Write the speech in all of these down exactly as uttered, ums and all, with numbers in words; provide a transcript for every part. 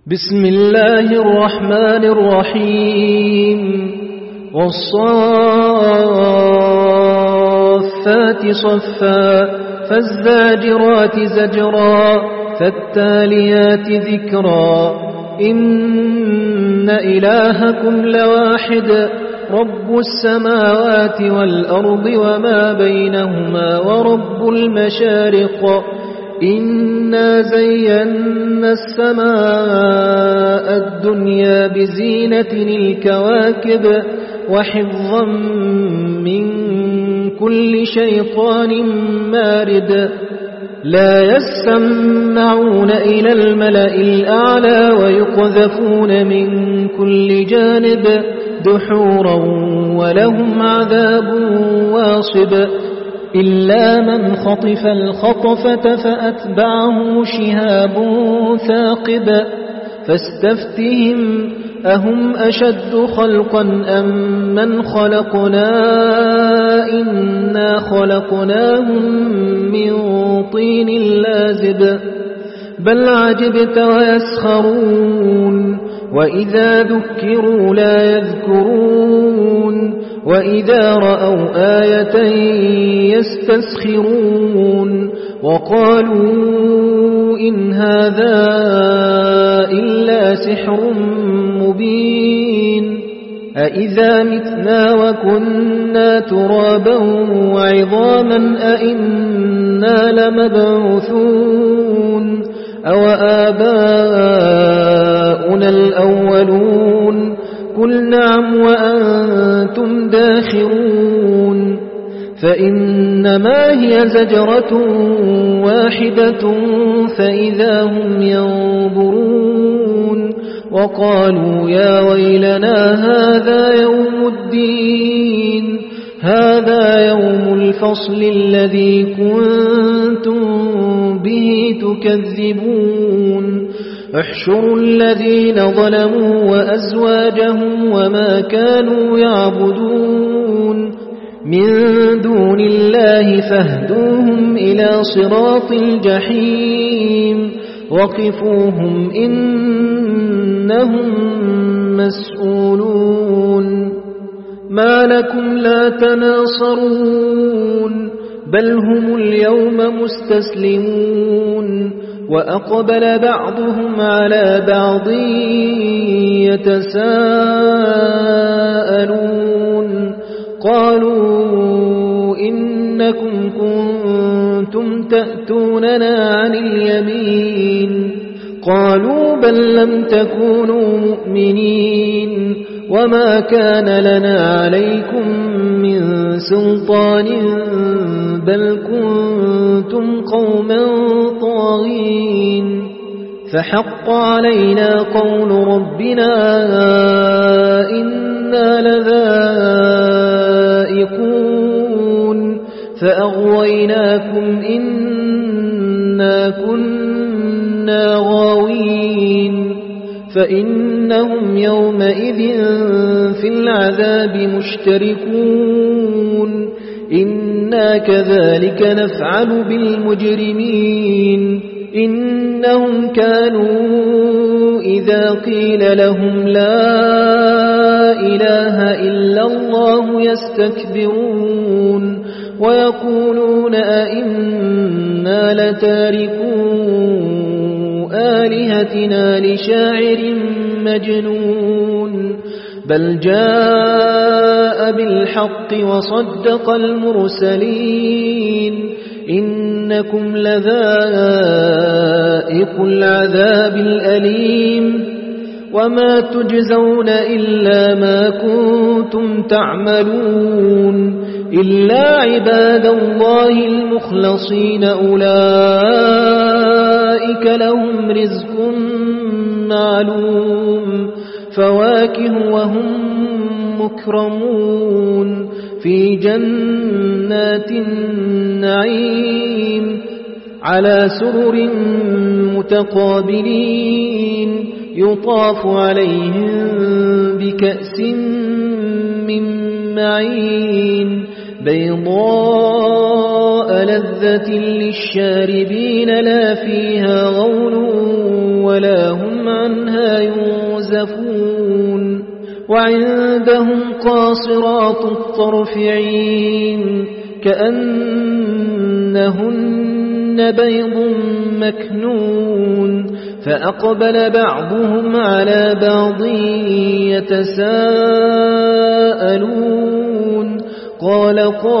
بسم الله الرحمن الرحيم والصافات صفا فالزاجرات زجرا فالتاليات ذكرا إن إلهكم لواحد رب السماوات والأرض وما بينهما ورب المشارق إنا زينا السماء الدنيا بزينة الكواكب وحفظا من كل شيطان مارد لا يسمعون إلى الملأ الأعلى ويقذفون من كل جانب دحورا ولهم عذاب واصب إلا من خطف الخطفة فأتبعه شهاب ثاقب فاستفتهم أهم أشد خلقا أم من خلقنا إنا خلقناهم من طين لازب بل عجبت ويسخرون وإذا ذكروا لا يذكرون وإذا رأوا آية يستسخرون وقالوا إن هذا إلا سحر مبين أإذا متنا وكنا ترابا وعظاما أإنا لمبعوثون أو آباؤنا الأولون قل نعم وأنتم داخرون فإنما هي زجرة واحدة فإذا هم ينظرون وقالوا يا ويلنا هذا يوم الدين هذا يوم الفصل الذي كنتم به تكذبون احشروا الذين ظلموا وأزواجهم وما كانوا يعبدون من دون الله فاهدوهم إلى صراط الجحيم وقفوهم إنهم مسؤولون ما لكم لا تناصرون بل هم اليوم مستسلمون وأقبل بعضهم على بعض يتساءلون قالوا إنكم كنتم تأتوننا عن اليمين قالوا بل لم تكونوا مؤمنين وما كان لنا عليكم من سلطان بل كنتم قوما طاغين فحق علينا قول ربنا إنا لذائقون فأغويناكم إنا كنا غاوين فإنهم يومئذ في العذاب مشتركون إنا كذلك نفعل بالمجرمين إنهم كانوا إذا قيل لهم لا إله إلا الله يستكبرون ويقولون أئنا لتاركون آلهتنا لشاعر مجنون بل جاء بالحق وصدق المرسلين إنكم لذائق العذاب الأليم وما تجزون إلا ما كنتم تعملون إلا عباد الله المخلصين أولئك لهم رزق معلوم فواكه وهم مكرمون في جنات النعيم على سرر متقابلين يطاف عليهم بكأس من معين بيضاء لذة للشاربين لا فيها غول ولا هم عنها ينزفون وعندهم قاصرات الطرف عين كأنهن بيض مكنون فأقبل بعضهم على بعض يتساءلون قال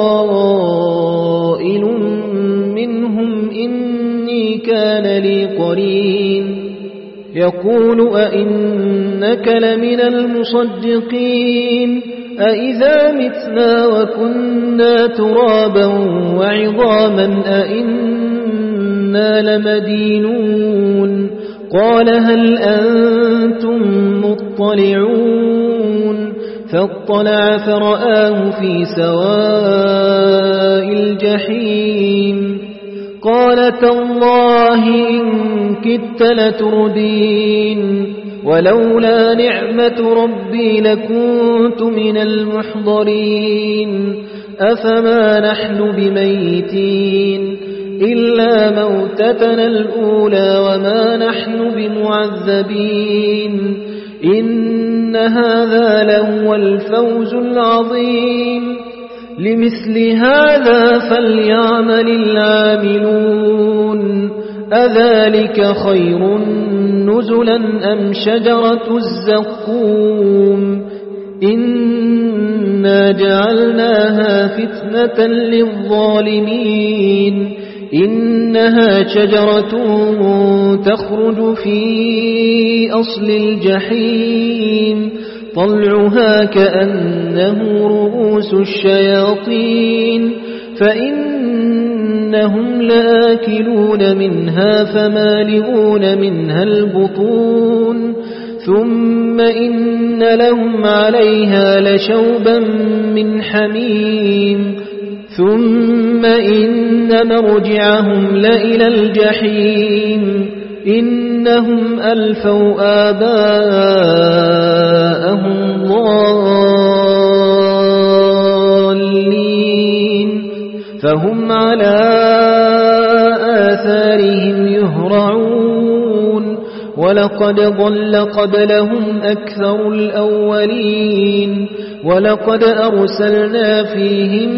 قائل منهم إني كان لي قرين يقول أئنك لمن المصدقين أئذا متنا وكنا ترابا وعظاما أئنا لمدينون قال هل أنتم مطلعون فاطلع فرآه في سواء الجحيم قال تالله إن كدت لتردين ولولا نعمة ربي لكنت من المحضرين أفما نحن بميتين إلا موتتنا الأولى وما نحن بمعذبين إن هذا لهو الفوز العظيم لمثل هذا فليعمل العاملون أذلك خير نزلا أم شجرة الزقوم إنا جعلناها فتنة للظالمين إنها شجرة تخرج في أصل الجحيم طلعها كأنه رؤوس الشياطين فإنهم لآكلون منها فمالئون منها البطون ثم إن لهم عليها لشوبا من حميم ثم إن مرجعهم لإلى الجحيم إنهم ألفوا آباءهم ضالين فهم على آثارهم يهرعون ولقد ضل قبلهم أكثر الأولين ولقد أرسلنا فيهم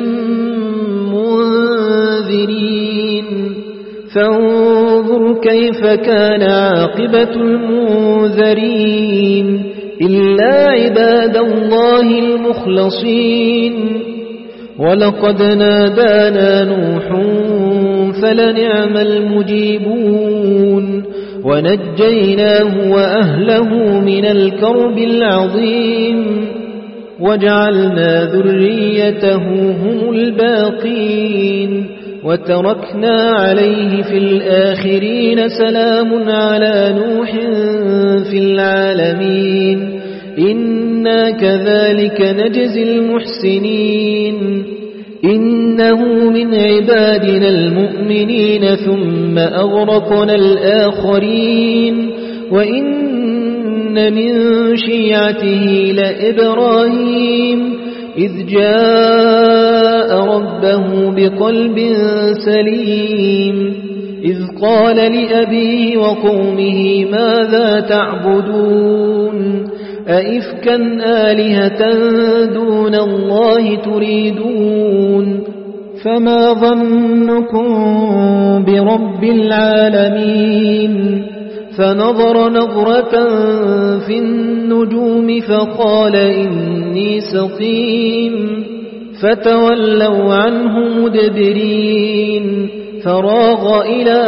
منذرين فانظر كيف كان عاقبة المنذرين إلا عباد الله المخلصين ولقد نادانا نوح فلنعم المجيبون ونجيناه وأهله من الكرب العظيم وجعلنا ذريته هم الباقين وتركنا عليه في الآخرين سلام على نوح في العالمين إنا كذلك نجزي المحسنين إنه من عبادنا المؤمنين ثم أغرقنا الآخرين وإن من شيعته لإبراهيم إذ جاء ربه بقلب سليم إذ قال لأبيه وقومه ماذا تعبدون أئفكا آلهة دون الله تريدون فما ظنكم برب العالمين فنظر نظرة في النجوم فقال إني سقيم فتولوا عنه مدبرين فراغ إلى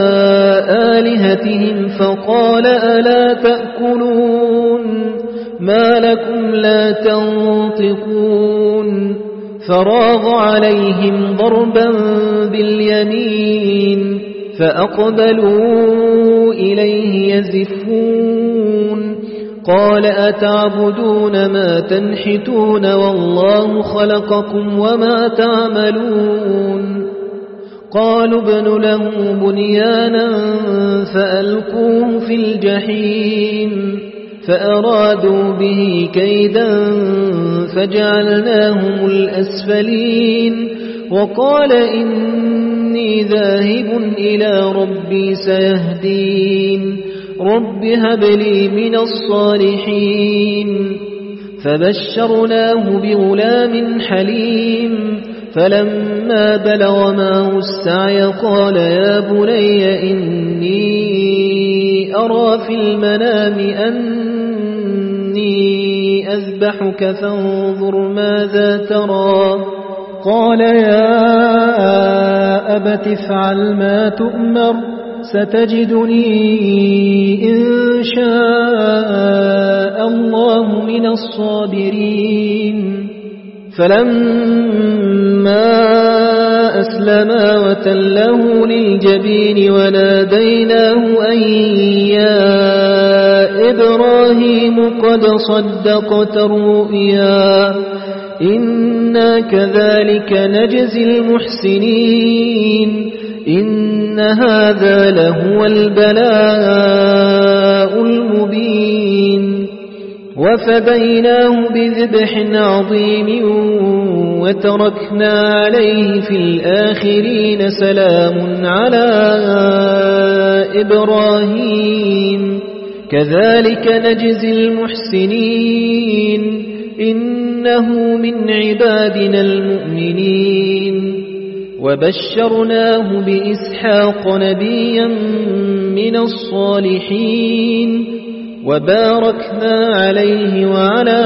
آلهتهم فقال ألا تأكلون ما لكم لا تنطقون فراغ عليهم ضربا باليمين فأقبلوا إليه يزفون قال أتعبدون ما تنحتون والله خلقكم وما تعملون قالوا ابن له بنيانا فألقوه في الجحيم فأرادوا به كيدا فجعلناهم الأسفلين وقال إني ذاهب إلى ربي سيهدين رب هب لي من الصالحين فبشرناه بغلام حليم فلما بلغ معه السعي قال يا بني إني أرى في المنام أني أذبحك فانظر ماذا ترى قال يا أبت افعل ما تؤمر ستجدني إن شاء الله من الصابرين فلما أسلما وتله للجبين وناديناه أن يا إبراهيم قد صدقت الرؤيا إنا كذلك نجزي المحسنين إن هذا لهو البلاء المبين وفديناه بذبح عظيم وتركنا عليه في الآخرين سلام على إبراهيم كذلك نجزي المحسنين إنه من عبادنا المؤمنين وبشرناه بإسحاق نبيا من الصالحين وباركنا عليه وعلى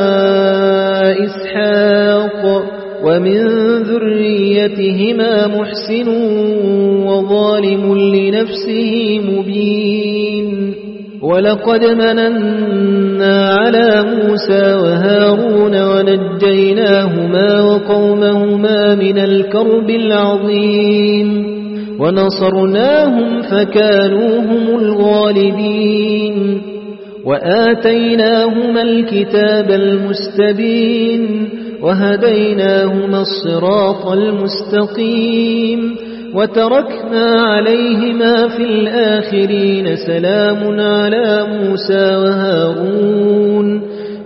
إسحاق ومن ذريتهما محسن وظالم لنفسه مبين ولقد مننا على موسى وهارون ونجيناهما وقومهما من الكرب العظيم ونصرناهم فكانوا هم الغالبين وآتيناهما الكتاب المستبين وهديناهما الصراط المستقيم وتركنا عليهما في الآخرين سلام على موسى وهارون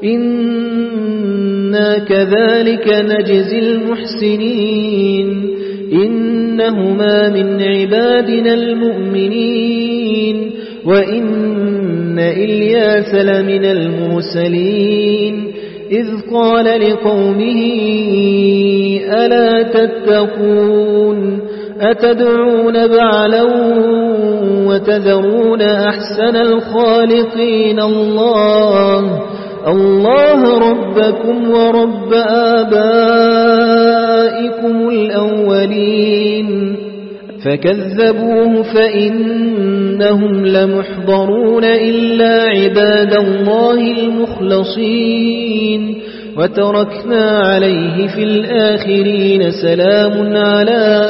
إنا كذلك نجزي المحسنين إنهما من عبادنا المؤمنين وإن إلياس لمن المرسلين إذ قال لقومه ألا تتقون أتدعون بعلا وتذرون أحسن الخالقين الله الله ربكم ورب آبائكم الأولين فكذبوه فإنهم لمحضرون إلا عباد الله المخلصين وتركنا عليه في الآخرين سلام على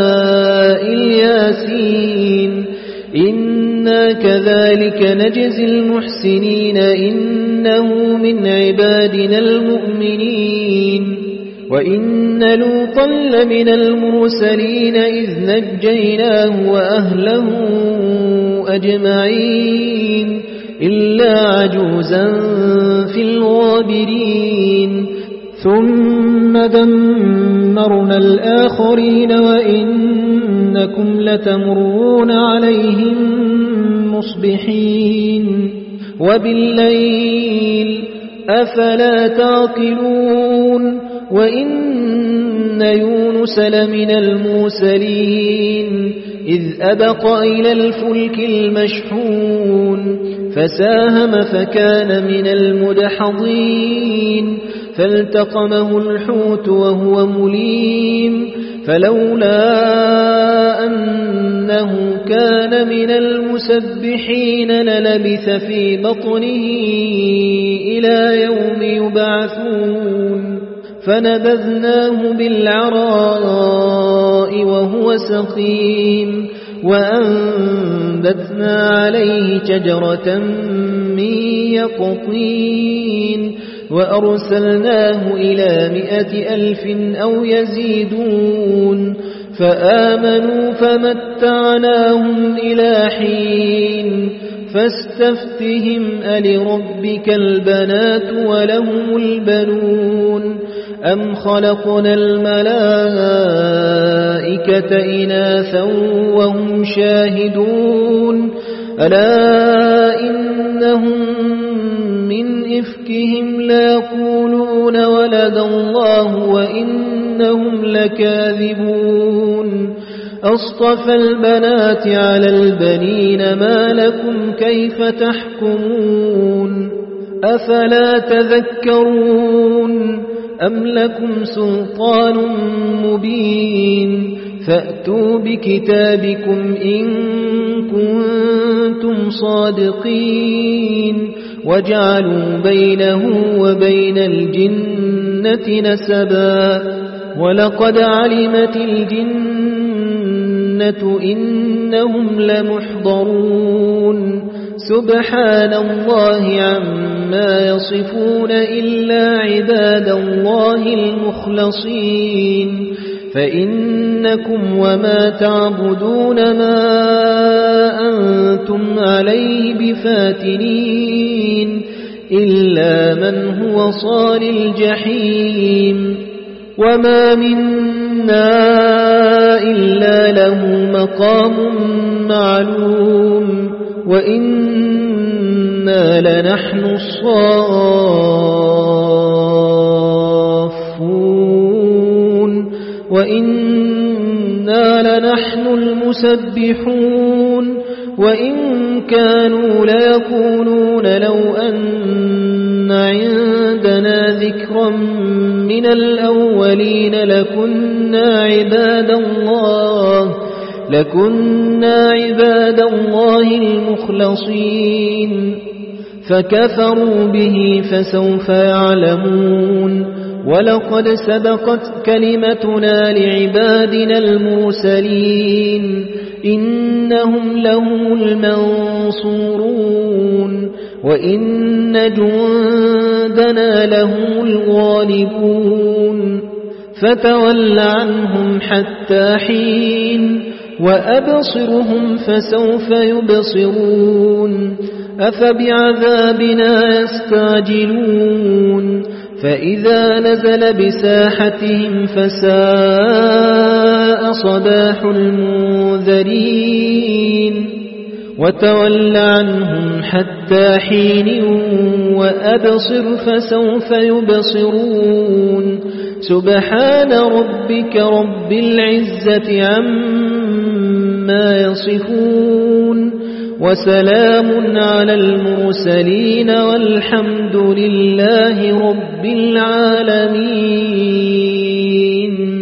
الياسين إنا كذلك نجزي المحسنين إنه من عبادنا المؤمنين وإن لوطا لمن المرسلين إذ نجيناه وأهله أجمعين إلا عجوزا في الغابرين ثم دمرنا الآخرين وإنكم لتمرون عليهم مصبحين وبالليل أفلا تعقلون وإن يونس لمن المرسلين إذ أبق إلى الفلك المشحون فساهم فكان من المدحضين فالتقمه الحوت وهو مليم فلولا أنه كان من المسبحين للبث في بطنه إلى يوم يبعثون فنبذناه بالعراء وهو سقيم وأنبتنا عليه شجرة من يقطين وأرسلناه إلى مئة ألف أو يزيدون فآمنوا فمتعناهم إلى حين فاستفتهم ألربك البنات ولهم البنون أم خلقنا الملائكة إناثا وهم شاهدون ألا إنهم من إفكهم ليقولون ولد الله وإنهم لكاذبون أصطفى البنات على البنين ما لكم كيف تحكمون أفلا تذكرون أم لكم سلطان مبين فأتوا بكتابكم إن كنتم صادقين وجعلوا بينه وبين الجنة نسبا ولقد علمت الجنة إنهم لمحضرون سبحان الله عما يصفون إلا عباد الله المخلصين فإنكم وما تعبدون ما أنتم عليه بفاتنين إلا من هو صال الجحيم وما منا إلا له مقام معلوم وإنا لنحن الصافون وإنا لنحن المسبحون وإن كانوا ليقولون لو أن عندنا ذكرا من الأولين لكنا عباد الله لكنا عباد الله المخلصين فكفروا به فسوف يعلمون ولقد سبقت كلمتنا لعبادنا المرسلين إنهم لهم المنصورون وإن جندنا لهم الغالبون فتول عنهم حتى حين وأبصرهم فسوف يبصرون أفبعذابنا يستعجلون فإذا نزل بساحتهم فساء صباح المنذرين وتول عنهم حتى حين وأبصر فسوف يبصرون سبحان ربك رب العزة عما يصفون وسلام على المرسلين والحمد لله رب العالمين.